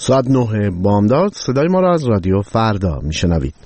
ساعت 9 بامداد صدای ما را از رادیو فردا میشنوید.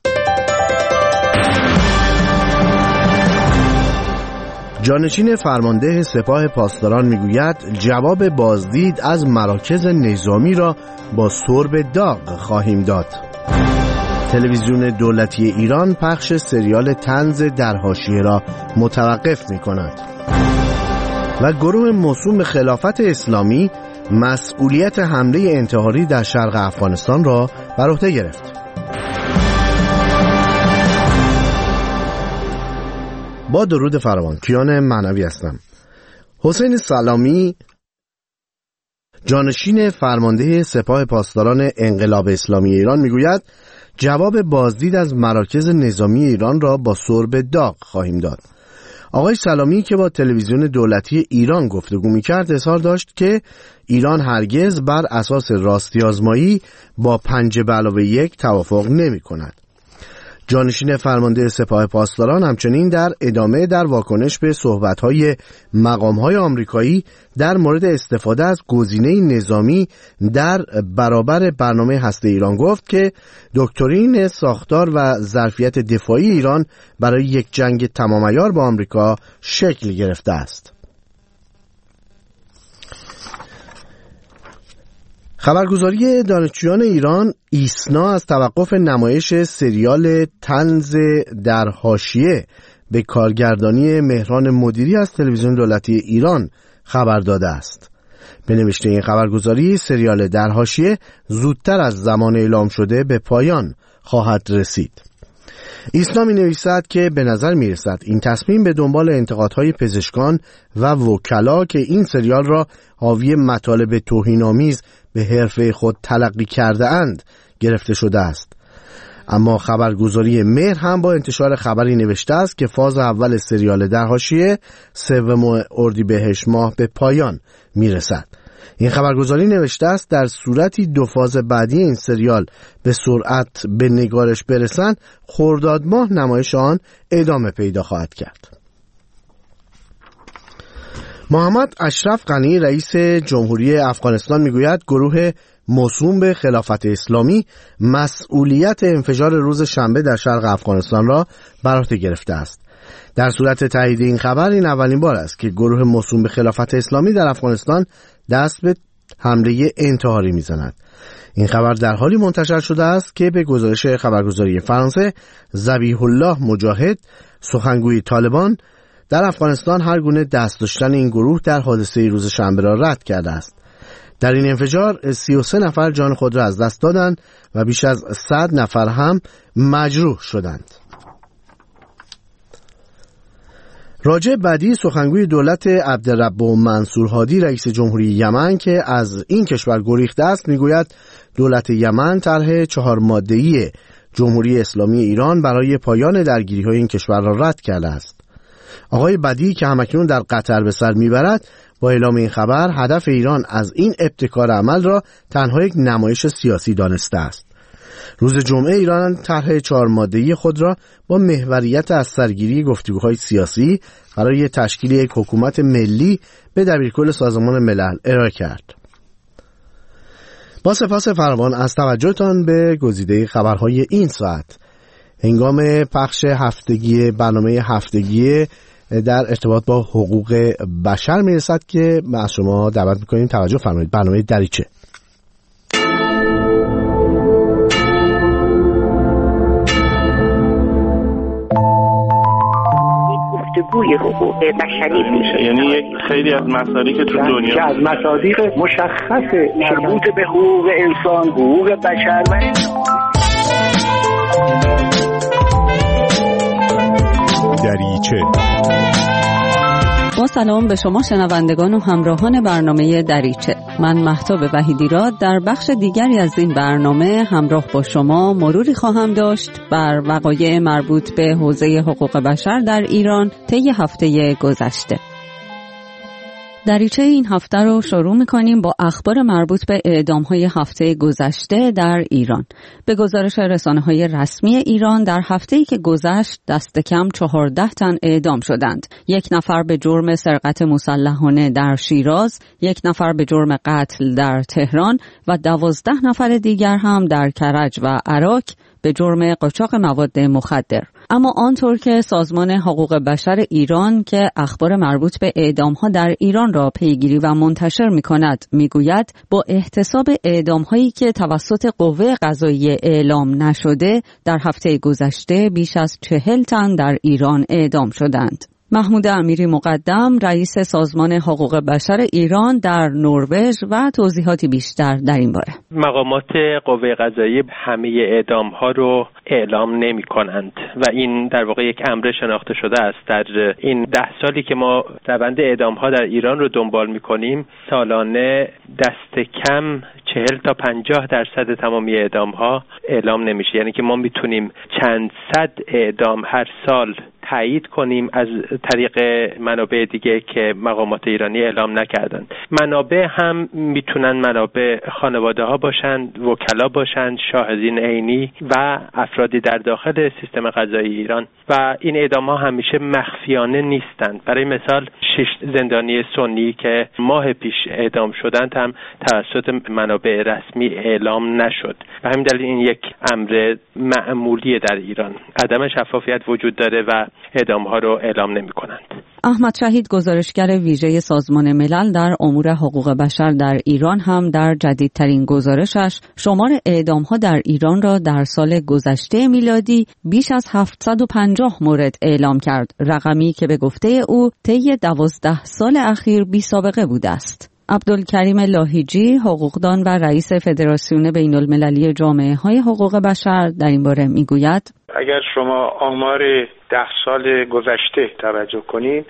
جانشین فرمانده سپاه پاسداران میگوید جواب بازدید از مراکز نظامی را با سرب داغ خواهیم داد. تلویزیون دولتی ایران پخش سریال طنز در حاشیه را متوقف می‌کند. و گروه موسوم به خلافت اسلامی مسئولیت حمله انتحاری در شرق افغانستان را بر عهده گرفت. با درود فراوان، کیان معنوی هستم. حسین سلامی جانشین فرمانده سپاه پاسداران انقلاب اسلامی ایران میگوید جواب بازدید از مراکز نظامی ایران را با سرب داغ خواهیم داد. آقای سلامی که با تلویزیون دولتی ایران گفتگو می‌کرد اظهار داشت که ایران هرگز بر اساس راستی آزمایی با 5+1 توافق نمی‌کند. جانشین فرمانده سپاه پاسداران همچنین در ادامه در واکنش به صحبت‌های مقام‌های آمریکایی در مورد استفاده از گزینه نظامی در برابر برنامه هسته ایران گفت که دکترین ساختار و ظرفیت دفاعی ایران برای یک جنگ تمام عیار با آمریکا شکل گرفته است. خبرگزاری دانشجویان ایران ایسنا از توقف نمایش سریال طنز در حاشیه به کارگردانی مهران مدیری از تلویزیون دولتی ایران خبر داده است. به نوشته این خبرگزاری سریال در حاشیه زودتر از زمان اعلام شده به پایان خواهد رسید. ایسنا می نویسد که به نظر می رسد این تصمیم به دنبال انتقادهای پزشکان و وکلا که این سریال را حاوی مطالب توهین‌آمیز به حرفه خود تلقی کرده اند گرفته شده است. اما خبرگزاری مهر هم با انتشار خبری نوشته است که فاز اول سریال در حاشیه 3 اردیبهشت ماه به پایان می رسد. این خبرگزاری نوشته است در صورتی 2 فاز بعدی این سریال به سرعت به نگارش برسند خرداد ماه نمایش آن ادامه پیدا خواهد کرد. محمد اشرف غنی رئیس جمهوری افغانستان میگوید گروه موسوم به خلافت اسلامی مسئولیت انفجار روز شنبه در شرق افغانستان را بر عهده گرفته است. در صورت تایید این خبر این اولین بار است که گروه موسوم به خلافت اسلامی در افغانستان دست به حمله انتحاری میزند. این خبر در حالی منتشر شده است که به گزارش خبرگزاری فرانسه ذبیح الله مجاهد سخنگوی طالبان در افغانستان هر گونه دست داشتن این گروه در حادثه روز شنبه را رد کرده است. در این انفجار 33 نفر جان خود را از دست دادند و بیش از 100 نفر هم مجروح شدند. راجع بدی سخنگوی دولت عبدالرب منصور هادی رئیس جمهوری یمن که از این کشور گریخته است میگوید دولت یمن طرح 4 ماده‌ای جمهوری اسلامی ایران برای پایان درگیری‌های این کشور را رد کرده است. آقای بدی که همکنون در قطر به سر میبرد با اعلام این خبر هدف ایران از این ابتکار عمل را تنها یک نمایش سیاسی دانسته است. روز جمعه ایران طرح 4 ماده‌ای خود را با محوریت از سرگیری گفتگوهای سیاسی برای تشکیل یک حکومت ملی به دبیرکل سازمان ملل ارائه کرد. با سپاس فراوان از توجهتان به گزیده خبرهای این ساعت. هنگام پخش هفتگی برنامه هفتگی در ارتباط با حقوق بشر میرسد که از شما دعوت میکنیم توجه فرمایید. برنامه دریچه. گفتگوی حقوق بشری میشه، یعنی یک خیلی از مصادیق تو دنیا که از مصادیق مشخص مربوط به حقوق انسان، حقوق بشر و دریچه. با سلام به شما شنوندگان و همراهان برنامه دریچه. من مهتاب وحیدی‌راد در بخش دیگری از این برنامه همراه با شما مروری خواهم داشت بر وقایع مربوط به حوزه حقوق بشر در ایران طی هفته گذشته. دریچه این هفته رو شروع می‌کنیم با اخبار مربوط به اعدام‌های هفته گذشته در ایران. به گزارش رسانه‌های رسمی ایران در هفته‌ای که گذشت دست کم 14 تن اعدام شدند. 1 نفر به جرم سرقت مسلحانه در شیراز، 1 نفر به جرم قتل در تهران و 12 نفر دیگر هم در کرج و عراق به جرم قاچاق مواد مخدر. اما آنطور که سازمان حقوق بشر ایران که اخبار مربوط به اعدام‌ها در ایران را پیگیری و منتشر می‌کند می‌گوید با احتساب اعدام‌هایی که توسط قوه قضاییه اعلام نشده در هفته گذشته بیش از 40 تن در ایران اعدام شدند. محمود امیری مقدم رئیس سازمان حقوق بشر ایران در نروژ و توضیحاتی بیشتر در این باره. مقامات قوه قضاییه همه اعدام‌ها رو اعلام نمی‌کنند و این در واقع یک امر شناخته شده است. در این 10 سالی که ما روند اعدام‌ها در ایران رو دنبال می‌کنیم سالانه دست کم 40 تا 50% تمامی اعدام‌ها اعلام نمیشه. یعنی که ما میتونیم چند صد اعدام هر سال تایید کنیم از طریق منابع دیگه که مقامات ایرانی اعلام نکردن. منابع هم میتونن منابع خانواده ها باشند، وکلا باشند، شاهدین عینی و افرادی در داخل سیستم قضایی ایران و این اعدام ها همیشه مخفیانه نیستند. برای مثال 6 زندانی سنی که ماه پیش اعدام شدند هم توسط منابع رسمی اعلام نشد و همین دلیل این یک امر معمولی در ایران. عدم شفافیت وجود داره و اعدام ها رو اعلام نمی کنند. احمد شهید گزارشگر ویژه سازمان ملل در امور حقوق بشر در ایران هم در جدیدترین گزارشش شمار اعدام ها در ایران را در سال گذشته میلادی بیش از 750 مورد اعلام کرد، رقمی که به گفته او طی 12 سال اخیر بی سابقه بوده است. عبدالکریم لاهیجی حقوقدان و رئیس فدراسیون بین المللی جامعه های حقوق بشر در این باره میگوید اگر شما آمار 10 سال گذشته توجه کنید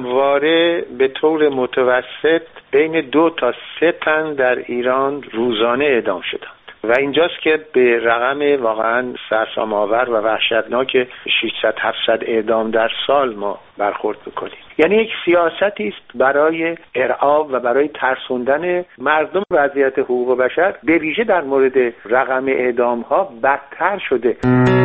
همواره به طور متوسط بین 2 تا 3 تن در ایران روزانه اعدام شدند و اینجاست که به رقم واقعا سرسام‌آور و وحشتناک 600-700 اعدام در سال ما برخورد میکنیم. یعنی یک سیاستی است برای ارعاب و برای ترسوندن مردم. وضعیت حقوق بشر به ویژه در مورد رقم اعدام‌ها بدتر شده.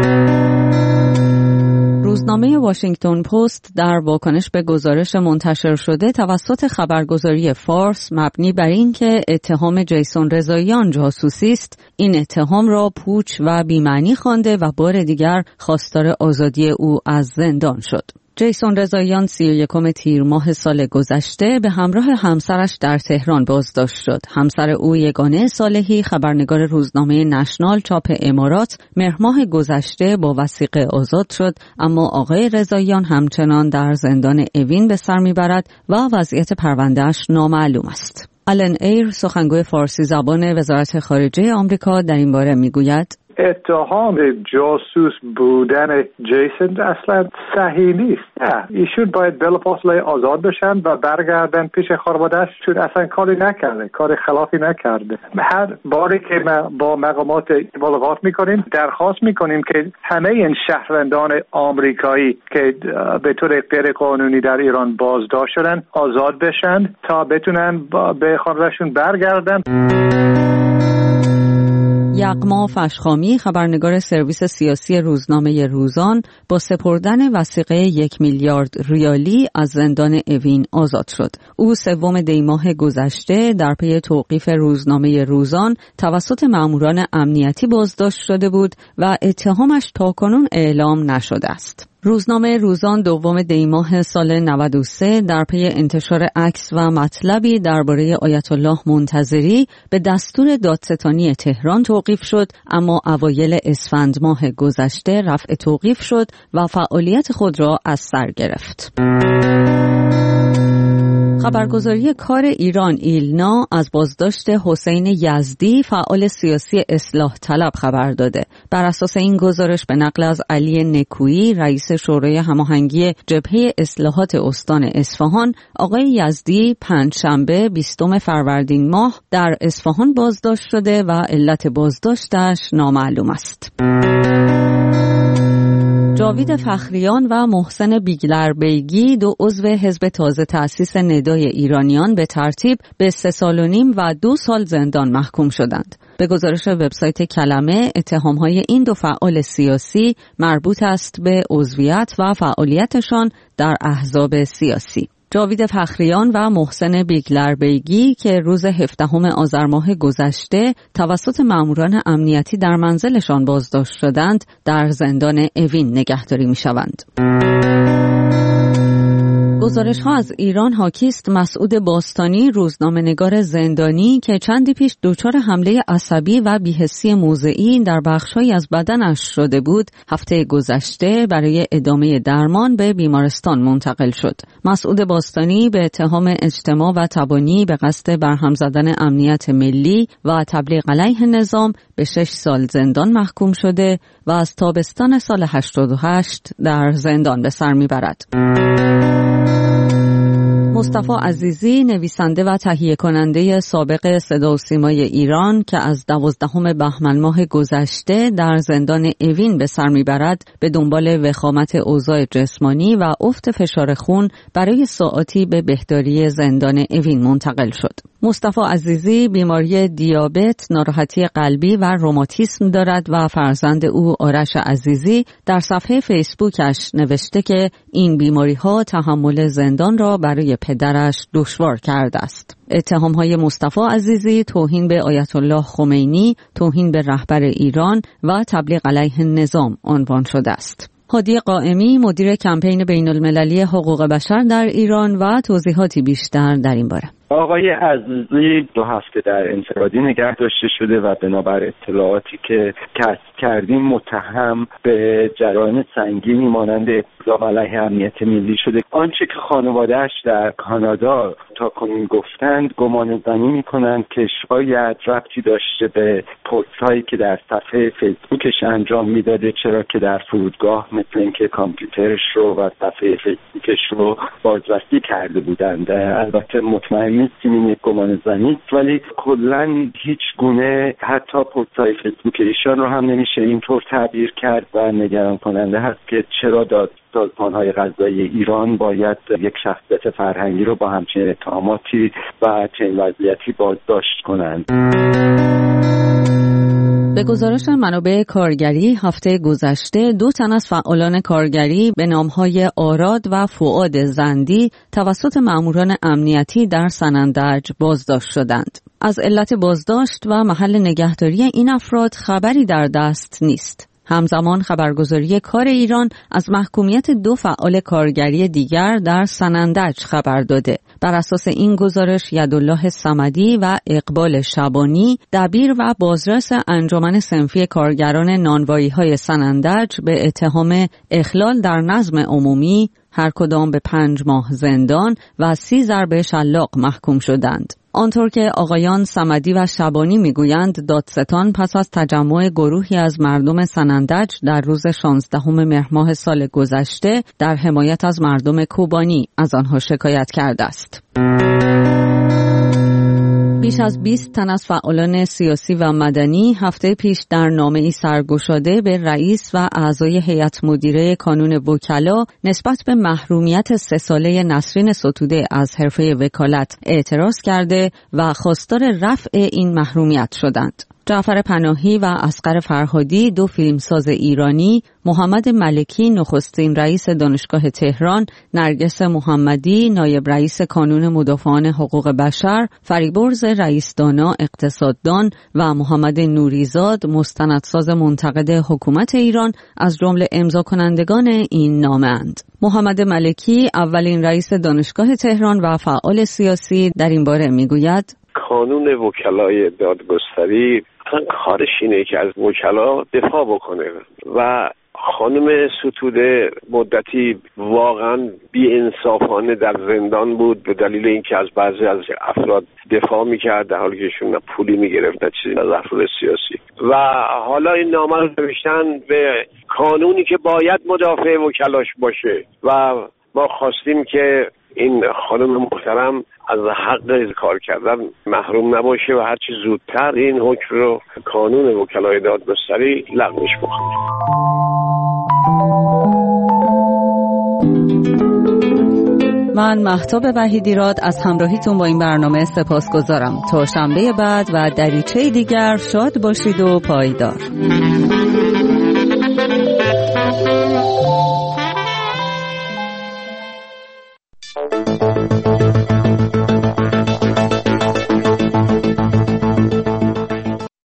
روزنامه واشنگتن پست در واکنش به گزارش منتشر شده توسط خبرگزاری فارس مبنی بر اینکه اتهام جیسون رضاییان جاسوسی است، این اتهام را پوچ و بی‌معنی خوانده و بار دیگر خواستار آزادی او از زندان شد. جیسون رضاییان 31 تیر ماه سال گذشته به همراه همسرش در تهران بازداشت شد. همسر او یگانه صالحی خبرنگار روزنامه نشنال چاپ امارات مهر ماه گذشته با وثیقه آزاد شد، اما آقای رضاییان همچنان در زندان اوین به سر میبرد و وضعیت پروندهش نامعلوم است. آلن ایر سخنگوی فارسی زبان وزارت خارجه آمریکا در این باره میگوید اتهام جاسوس بودن جیسون اصلا صحیح نیست. ایشون باید بلافاصله آزاد بشن و برگردن پیش خانواده‌اش، چون اصلا کاری نکرده، کار خلافی نکرده. هر باری که ما با مقامات ملاقات میکنیم درخواست میکنیم که همه این شهروندان آمریکایی که به طور غیر قانونی در ایران بازداشت شدن آزاد بشن تا بتونن به خانواده‌شون برگردن. یغما فشخامی خبرنگار سرویس سیاسی روزنامه روزان با سپردن وثیقه 1 میلیارد ریالی از زندان اوین آزاد شد. او 3 دی ماه گذشته در پی توقیف روزنامه روزان توسط ماموران امنیتی بازداشت شده بود و اتهامش تاکنون اعلام نشده است. روزنامه روزان 2 دی ماه سال 93 در پی انتشار عکس و مطلبی درباره آیت الله منتظری به دستور دادستانی تهران توقیف شد، اما اوایل اسفند ماه گذشته رفع توقیف شد و فعالیت خود را از سر گرفت. خبرگزاری کار ایران ایلنا از بازداشت حسین یزدی فعال سیاسی اصلاح طلب خبر داده. بر اساس این گزارش به نقل از علی نکویی رئیس شورای هماهنگی جبهه اصلاحات استان اصفهان، آقای یزدی پنجشنبه 20 فروردین ماه در اصفهان بازداشت شده و علت بازداشتش نامعلوم است. جاوید فخریان و محسن بیگلر بیگی، دو عضو حزب تازه تأسیس ندای ایرانیان، به ترتیب به 3.5 سال و 2 سال زندان محکوم شدند. به گزارش وبسایت کلمه، اتهام‌های این دو فعال سیاسی مربوط است به عضویت و فعالیتشان در احزاب سیاسی. جاوید فخریان و محسن بیگلر بیگی که روز 17 آذر ماه گذشته توسط ماموران امنیتی در منزلشان بازداشت شدند، در زندان اوین نگهداری می‌شوند. گزارش‌ها از ایران حاکی است مسعود باستانی، روزنامه‌نگار زندانی که چندی پیش دچار حمله عصبی و بی‌حسی موضعی در بخش‌هایی از بدنش شده بود، هفته گذشته برای ادامه درمان به بیمارستان منتقل شد. مسعود باستانی به اتهام اجتماع و تبانی به قصد برهم زدن امنیت ملی و تبلیغ علیه نظام به 6 سال زندان محکوم شده و از تابستان سال 88 در زندان به سر می‌برد. مصطفی عزیزی، نویسنده و تهیه کننده سابق صدا و سیمای ایران که از 12 بهمن ماه گذشته در زندان اوین به سر میبرد، به دنبال وخامت اوضاع جسمانی و افت فشار خون برای ساعاتی به بهداری زندان اوین منتقل شد. مصطفی عزیزی بیماری دیابت، ناراحتی قلبی و روماتیسم دارد و فرزند او آرش عزیزی در صفحه فیسبوکش نوشته که این بیماری‌ها تحمل زندان را برای پدرش دشوار کرده است. اتهام‌های مصطفی عزیزی توهین به آیت الله خمینی، توهین به رهبر ایران و تبلیغ علیه نظام عنوان شده است. هادی قائمی، مدیر کمپین بین‌المللی حقوق بشر در ایران و توضیحاتی بیشتر در این باره. آقای عزیزی 2 هفته در انفرادی نگه داشته شده و بنابر اطلاعاتی که کسب کردیم متهم به جرایم سنگینی مانند اقدام علیه امنیت ملی شده. آنچه که خانواده‌اش در کانادا تا کنون گفتند، گمان زنی می‌کنند که شاید ربطی داشته به پست‌هایی که در صفحه فیسبوکش انجام میداده، چرا که در فرودگاه مثل اینکه کامپیوترش رو و صفحه فیسبوکش رو بازرسی کرده بودند. البته مطمئن نیستیم این یک گمان زنی است، ولی کلاً هیچ گونه حتی پست‌های فیسبوک ایشان رو هم نمیشه اینطور تعبیر کرد و نگران کننده هست که چرا سازمان‌های قضایی ایران باید یک شخصیت فرهنگی رو با همچین اتهاماتی و چنین وضعیتی بازداشت کنند. به گزارش منابع کارگری، هفته گذشته 2 تن از فعالان کارگری به نام‌های آراد و فؤاد زندی توسط ماموران امنیتی در سنندج بازداشت شدند. از علت بازداشت و محل نگهداری این افراد خبری در دست نیست. همزمان خبرگزاری کار ایران از محکومیت 2 فعال کارگری دیگر در سنندج خبر داده. بر اساس این گزارش، یدالله صمدی و اقبال شبانی، دبیر و بازرس انجمن صنفی کارگران نانوایی‌های سنندج، به اتهام اخلال در نظم عمومی هر کدام به 5 ماه زندان و 30 ضرب شلاق محکوم شدند. آنطور که آقایان صمدی و شبانی میگویند، دادستان پس از تجمع گروهی از مردم سنندج در روز 16 مهر ماه سال گذشته در حمایت از مردم کوبانی از آنها شکایت کرده است. بیش از 20 تن از فعالان سیاسی و مدنی هفته پیش در نامه‌ای سرگشاده به رئیس و اعضای هیئت مدیره کانون وکلا نسبت به محرومیت 3 ساله نسرین ستوده از حرفه وکالت اعتراض کرده و خواستار رفع این محرومیت شدند. جعفر پناهی و اصغر فرهادی، 2 فیلمساز ایرانی، محمد ملکی، نخستین رئیس دانشگاه تهران، نرگس محمدی، نایب رئیس کانون مدافعان حقوق بشر، فریبرز رئیس دانا اقتصاددان و محمد نوریزاد، مستندساز منتقد حکومت ایران، از جمله امضا کنندگان این نامه اند. محمد ملکی، اولین رئیس دانشگاه تهران و فعال سیاسی، در این باره میگوید: کانون وکلای دادگستری کارش اینه که از وکلا دفاع بکنه و خانم ستوده مدتی واقعا بی‌انصافانه در زندان بود به دلیل اینکه از بعضی از افراد دفاع میکرد در حالی که ایشون پولی میگرفت، نه چیزی از افراد سیاسی. و حالا این نامه رو نوشتن به کانونی که باید مدافع وکلاش باشه و ما خواستیم که این خانم محترم از حق کار کردن محروم نباشه و هرچی زودتر این حکم رو کانون وکلای دادگستری لغوش بکنه. من مهتاب وحیدیراد از همراهیتون با این برنامه سپاسگزارم. تا شنبه بعد و دریچه دیگر شاد باشید و پایدار.